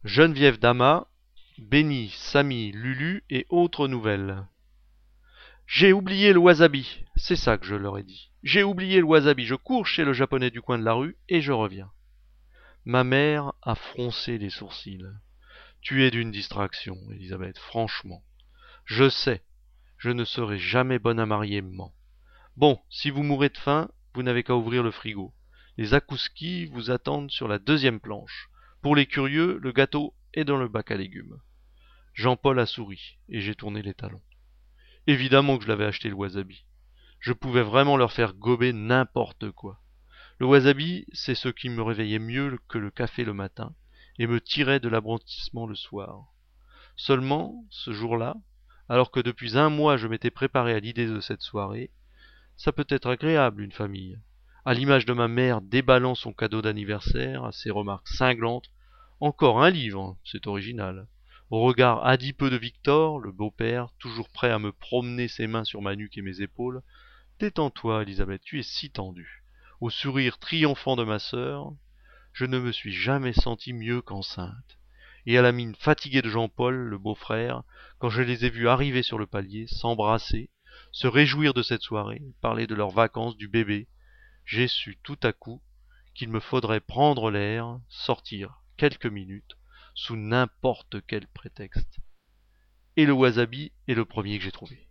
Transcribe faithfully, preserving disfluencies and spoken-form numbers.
Geneviève Dama, Benny, Samy, Lulu et autres nouvelles. J'ai oublié le wasabi, c'est ça que je leur ai dit. J'ai oublié le wasabi, je cours chez le japonais du coin de la rue et je reviens. Ma mère a froncé les sourcils. Tu es d'une distraction, Elisabeth, franchement. Je sais, je ne serai jamais bonne à marier, maman. Bon, si vous mourrez de faim, vous n'avez qu'à ouvrir le frigo. Les akouskis vous attendent sur la deuxième planche. Pour les curieux, le gâteau est dans le bac à légumes. Jean-Paul a souri, et j'ai tourné les talons. Évidemment que je l'avais acheté le wasabi. Je pouvais vraiment leur faire gober n'importe quoi. Le wasabi, c'est ce qui me réveillait mieux que le café le matin, et me tirait de l'abrutissement le soir. Seulement, ce jour-là, alors que depuis un mois je m'étais préparé à l'idée de cette soirée, ça peut être agréable, une famille. À l'image de ma mère déballant son cadeau d'anniversaire, à ses remarques cinglantes. Encore un livre, c'est original. Au regard adipeux de Victor, le beau-père, toujours prêt à me promener ses mains sur ma nuque et mes épaules. Détends-toi, Elisabeth, tu es si tendue. Au sourire triomphant de ma sœur, je ne me suis jamais senti mieux qu'enceinte. Et à la mine fatiguée de Jean-Paul, le beau-frère, quand je les ai vus arriver sur le palier, s'embrasser, se réjouir de cette soirée, parler de leurs vacances, du bébé, j'ai su tout à coup qu'il me faudrait prendre l'air, sortir quelques minutes, sous n'importe quel prétexte. Et le wasabi est le premier que j'ai trouvé.